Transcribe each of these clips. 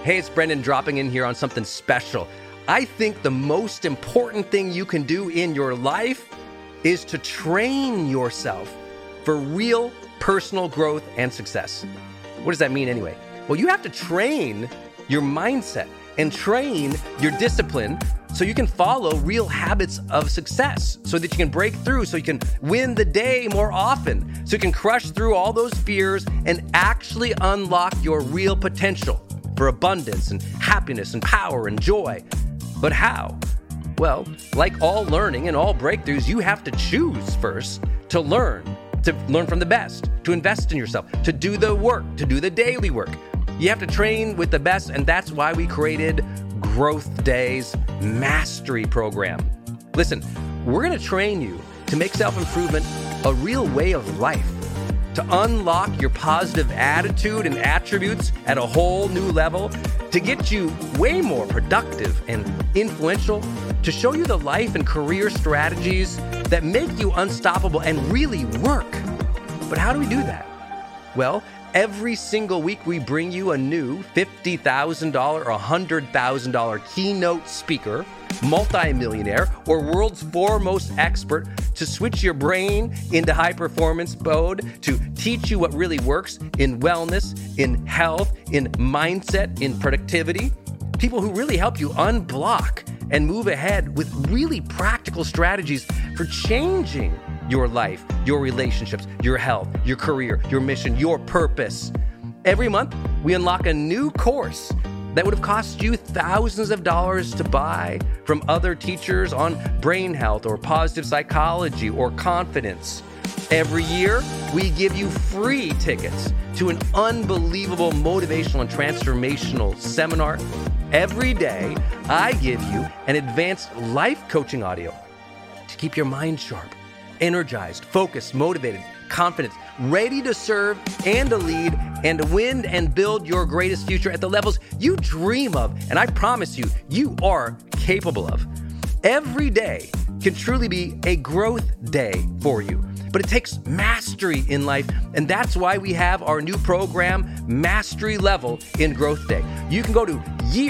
Hey, it's Brendan dropping in here on something special. I think the most important thing you can do in your life is to train yourself for real personal growth and success. What does that mean anyway? Well, you have to train your mindset and train your discipline so you can follow real habits of success, so that you can break through, so you can win the day more often, so you can crush through all those fears and actually unlock your real potential for abundance and happiness and power and joy. But how? Well, like all learning and all breakthroughs, you have to choose first to learn from the best, to invest in yourself, to do the work, to do the daily work. You have to train with the best, and that's why we created Growth Day's Mastery Program. Listen, we're going to train you to make self-improvement a real way of life, to unlock your positive attitude and attributes at a whole new level, to get you way more productive and influential, to show you the life and career strategies that make you unstoppable and really work. But how do we do that? Well, every single week we bring you a new $50,000 or $100,000 keynote speaker, multimillionaire, or world's foremost expert to switch your brain into high performance mode, to teach you what really works in wellness, in health, in mindset, in productivity. People who really help you unblock and move ahead with really practical strategies for changing your life, your relationships, your health, your career, your mission, your purpose. Every month, we unlock a new course that would have cost you thousands of dollars to buy from other teachers on brain health or positive psychology or confidence. Every year, we give you free tickets to an unbelievable motivational and transformational seminar. Every day, I give you an advanced life coaching audio to keep your mind sharp, energized, focused, motivated, confident, ready to serve and to lead and to win and build your greatest future at the levels you dream of. And I promise you, you are capable of. Every day can truly be a growth day for you. But it takes mastery in life, and that's why we have our new program, Mastery Level in Growth Day. You can go to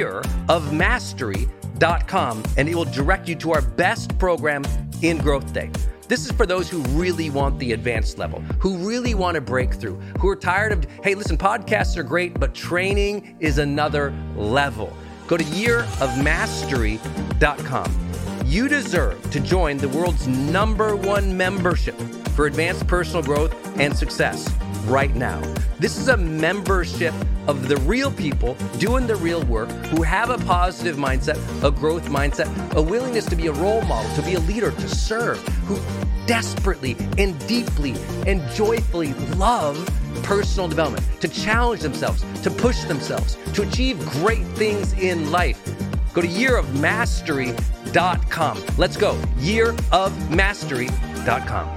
yearofmastery.com, and it will direct you to our best program in Growth Day. This is for those who really want the advanced level, who really want to break through, who are tired of, hey, listen, podcasts are great, but training is another level. Go to yearofmastery.com. You deserve to join the world's #1 membership for advanced personal growth and success right now. This is a membership of the real people doing the real work, who have a positive mindset, a growth mindset, a willingness to be a role model, to be a leader, to serve, who desperately and deeply and joyfully love personal development, to challenge themselves, to push themselves, to achieve great things in life. Go to yearofmastery.com. Let's go. yearofmastery.com.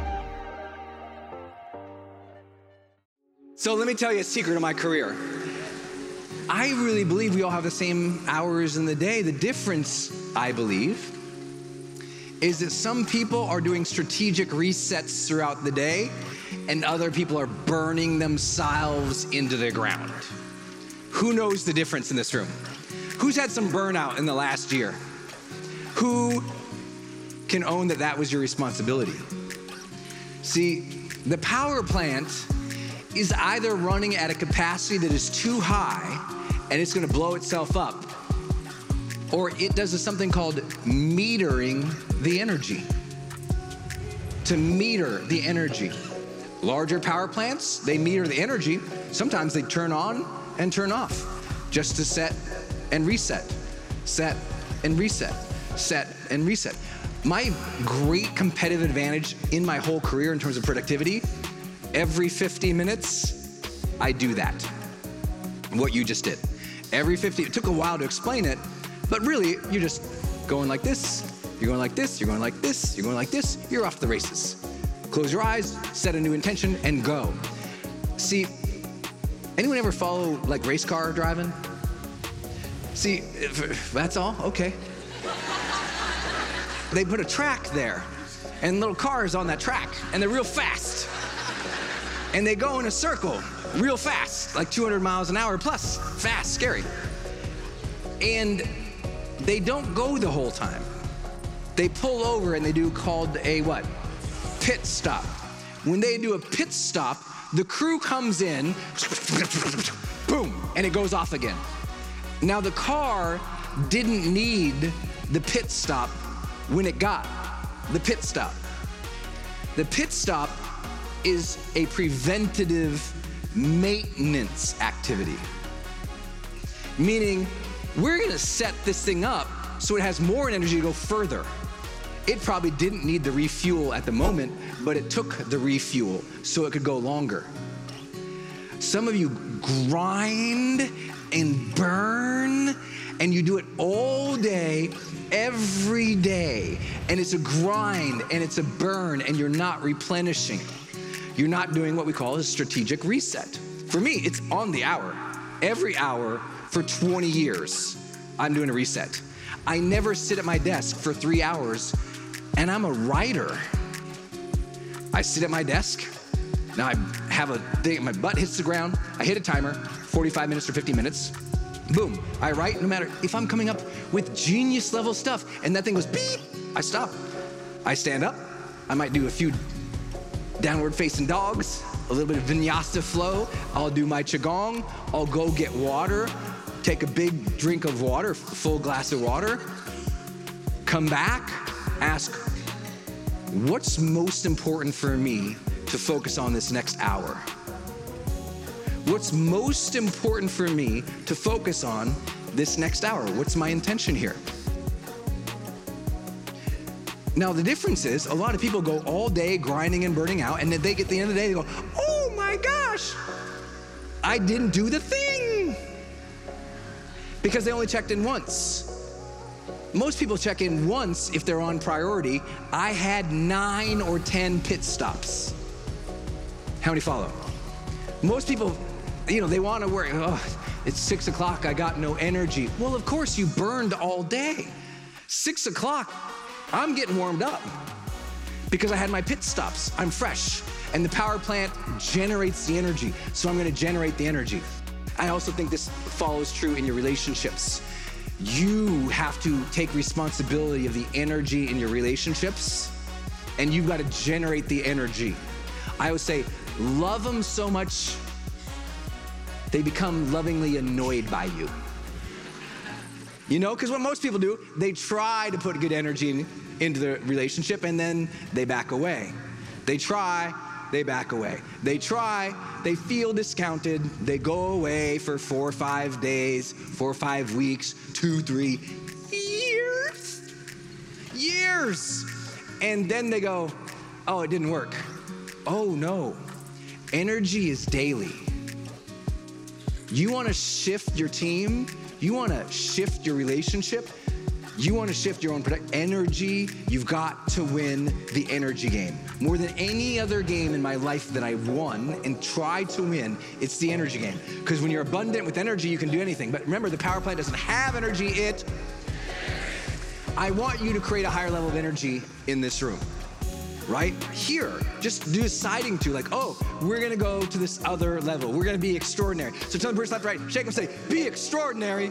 So let me tell you a secret of my career. I really believe we all have the same hours in the day. The difference, I believe, is that some people are doing strategic resets throughout the day and other people are burning themselves into the ground. Who knows the difference in this room? Who's had some burnout in the last year? Who can own that that was your responsibility? See, the power plant is either running at a capacity that is too high and it's gonna blow itself up, or it does something called metering the energy. To meter the energy. Larger power plants, they meter the energy. Sometimes they turn on and turn off just to set and reset, set and reset, set and reset. My great competitive advantage in my whole career in terms of productivity, every 50 minutes, I do that. What you just did. Every 50, it took a while to explain it, but really, you're just going like this, you're going like this, you're going like this, you're going like this, you're off to the races. Close your eyes, set a new intention, and go. See, anyone ever follow like race car driving? See, that's all? Okay. They put a track there, and little cars on that track, and they're real fast. And they go in a circle real fast, like 200 miles an hour plus, fast, scary. And they don't go the whole time. They pull over and they do called a what? Pit stop. When they do a pit stop, the crew comes in, boom, and it goes off again. Now the car didn't need the pit stop when it got the pit stop. The pit stop is a preventative maintenance activity. Meaning, we're gonna set this thing up so it has more energy to go further. It probably didn't need the refuel at the moment, but it took the refuel so it could go longer. Some of you grind and burn, and you do it all day, every day, and it's a grind and it's a burn, and you're not replenishing. You're not doing what we call a strategic reset. For me, it's on the hour. Every hour for 20 years, I'm doing a reset. I never sit at my desk for 3 hours, and I'm a writer. I sit at my desk. Now I have a thing, my butt hits the ground. I hit a timer, 45 minutes or 50 minutes. Boom, I write. No matter if I'm coming up with genius level stuff and that thing goes beep, I stop. I stand up. I might do a few downward facing dogs, a little bit of vinyasa flow. I'll do my qigong. I'll go get water, take a big drink of water, full glass of water, come back, ask, what's most important for me to focus on this next hour? What's most important for me to focus on this next hour? What's my intention here? Now, the difference is a lot of people go all day grinding and burning out, and then they get to the end of the day, they go, oh my gosh, I didn't do the thing. Because they only checked in once. Most people check in once if they're on priority. I had 9 or 10 pit stops. How many follow? Most people, they want to work. Oh, it's 6 o'clock, I got no energy. Well, of course you burned all day. 6 o'clock, I'm getting warmed up because I had my pit stops. I'm fresh, and the power plant generates the energy, so I'm gonna generate the energy. I also think this follows true in your relationships. You have to take responsibility of the energy in your relationships, and you've got to generate the energy. I always say, love them so much, they become lovingly annoyed by you. Because what most people do, they try to put good energy into the relationship, and then they back away. They try, they back away. They try, they feel discounted, they go away for 4 or 5 days, 4 or 5 weeks, 2, 3 years. And then they go, oh, it didn't work. Oh no, energy is daily. You wanna shift your team, you wanna shift your relationship, you wanna shift your own energy, you've got to win the energy game. More than any other game in my life that I've won and tried to win, it's the energy game. Because when you're abundant with energy, you can do anything. But remember, the power plant doesn't have energy, I want you to create a higher level of energy in this room. Right here, just deciding to we're gonna go to this other level. We're gonna be extraordinary. So tell the person left, right, shake them, say, be extraordinary.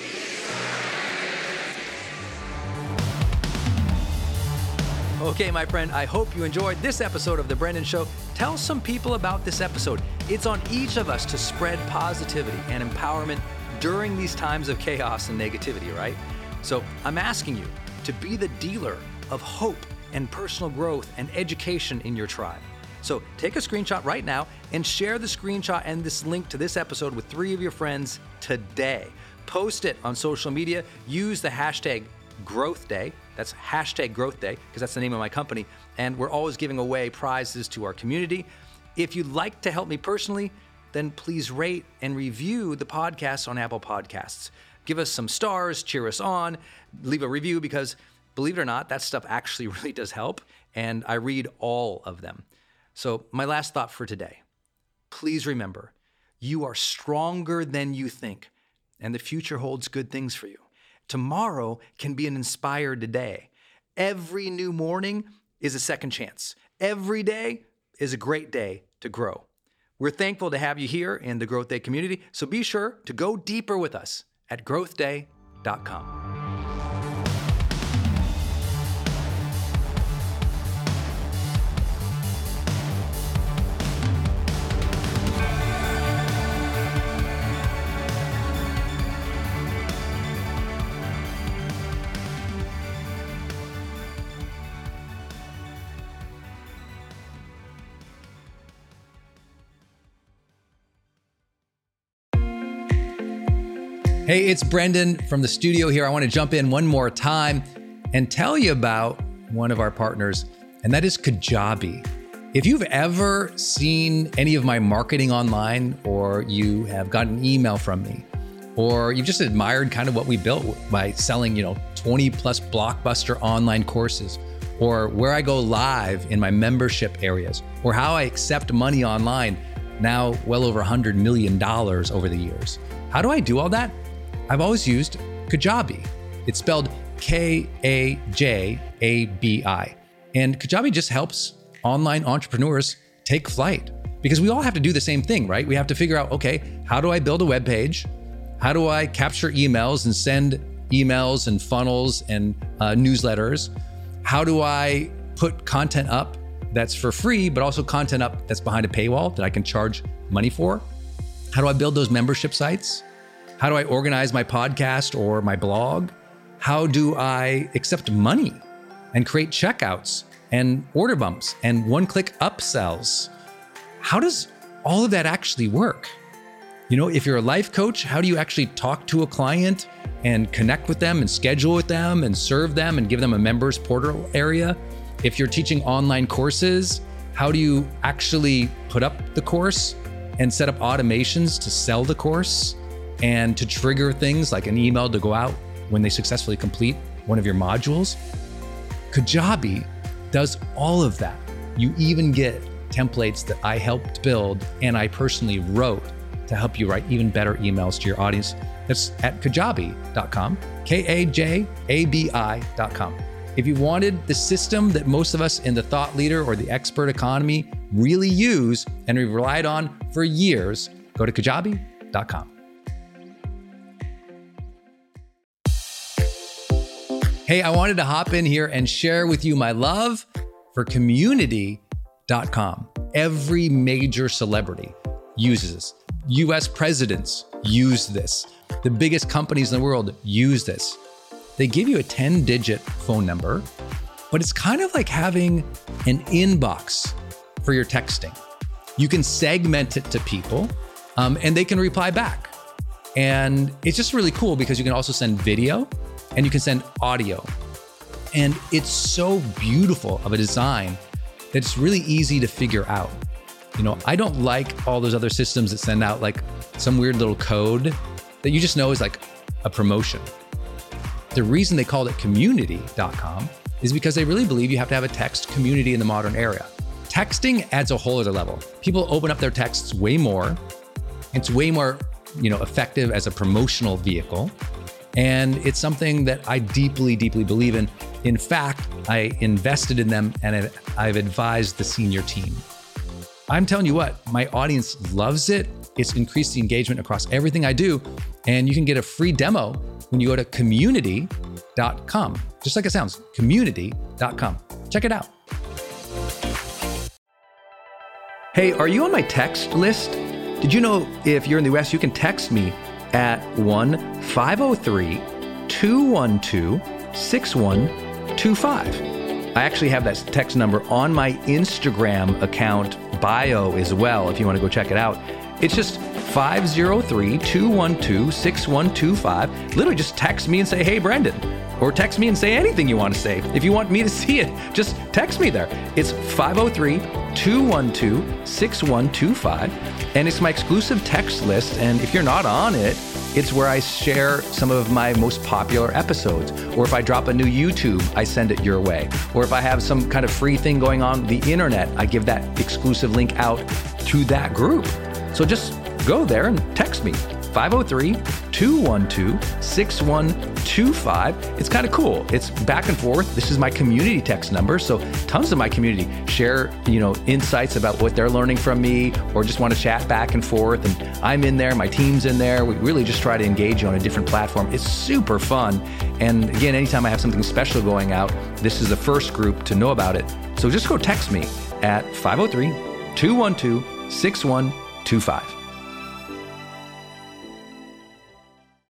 Okay, my friend, I hope you enjoyed this episode of The Brendon Show. Tell some people about this episode. It's on each of us to spread positivity and empowerment during these times of chaos and negativity, right? So I'm asking you to be the dealer of hope and personal growth and education in your tribe. So take a screenshot right now and share the screenshot and this link to this episode with 3 of your friends today. Post it on social media. Use the hashtag Growth Day. That's hashtag Growth Day because that's the name of my company. And we're always giving away prizes to our community. If you'd like to help me personally, then please rate and review the podcast on Apple Podcasts. Give us some stars, cheer us on, leave a review because believe it or not, that stuff actually really does help. And I read all of them. So my last thought for today, please remember, you are stronger than you think, and the future holds good things for you. Tomorrow can be an inspired day. Every new morning is a second chance. Every day is a great day to grow. We're thankful to have you here in the Growth Day community, so be sure to go deeper with us at growthday.com. kajabi.com. Hey, it's Brendan from the studio here. I want to jump in one more time and tell you about one of our partners, and that is Kajabi. If you've ever seen any of my marketing online, or you have gotten an email from me, or you've just admired kind of what we built by selling, 20 plus blockbuster online courses, or where I go live in my membership areas, or how I accept money online, now well over $100 million over the years. How do I do all that? I've always used Kajabi. It's spelled Kajabi. And Kajabi just helps online entrepreneurs take flight, because we all have to do the same thing, right? We have to figure out, okay, how do I build a web page? How do I capture emails and send emails and funnels and newsletters? How do I put content up that's for free, but also content up that's behind a paywall that I can charge money for? How do I build those membership sites? How do I organize my podcast or my blog? How do I accept money and create checkouts and order bumps and one-click upsells? How does all of that actually work? If you're a life coach, how do you actually talk to a client and connect with them and schedule with them and serve them and give them a members portal area? If you're teaching online courses, how do you actually put up the course and set up automations to sell the course and to trigger things like an email to go out when they successfully complete one of your modules? Kajabi does all of that. You even get templates that I helped build and I personally wrote to help you write even better emails to your audience. That's at kajabi.com, Kajabi.com. If you wanted the system that most of us in the thought leader or the expert economy really use and we've relied on for years, go to kajabi.com. Hey, I wanted to hop in here and share with you my love for community.com. Every major celebrity uses this. US presidents use this. The biggest companies in the world use this. They give you a 10-digit phone number, but it's kind of like having an inbox for your texting. You can segment it to people, and they can reply back. And it's just really cool because you can also send video and you can send audio. And it's so beautiful of a design that it's really easy to figure out. I don't like all those other systems that send out like some weird little code that you just know is like a promotion. The reason they called it community.com is because they really believe you have to have a text community in the modern era. Texting adds a whole other level. People open up their texts way more. It's way more, effective as a promotional vehicle. And it's something that I deeply, deeply believe in. In fact, I invested in them and I've advised the senior team. I'm telling you what, my audience loves it. It's increased the engagement across everything I do. And you can get a free demo when you go to community.com. Just like it sounds, community.com. Check it out. Hey, are you on my text list? Did you know if you're in the US, you can text me at 1-503-212-6125. I actually have that text number on my Instagram account bio as well, if you want to go check it out. It's just 503-212-6125. Literally just text me and say, hey, Brendan. Or text me and say anything you want to say. If you want me to see it, just text me there. It's 503-212-6125. And it's my exclusive text list. And if you're not on it, it's where I share some of my most popular episodes. Or if I drop a new YouTube, I send it your way. Or if I have some kind of free thing going on the internet, I give that exclusive link out to that group. So just go there and text me, 503-212-6125. It's kind of cool. It's back and forth. This is my community text number. So tons of my community share, insights about what they're learning from me, or just want to chat back and forth. And I'm in there, my team's in there. We really just try to engage you on a different platform. It's super fun. And again, anytime I have something special going out, this is the first group to know about it. So just go text me at 503-212-6125.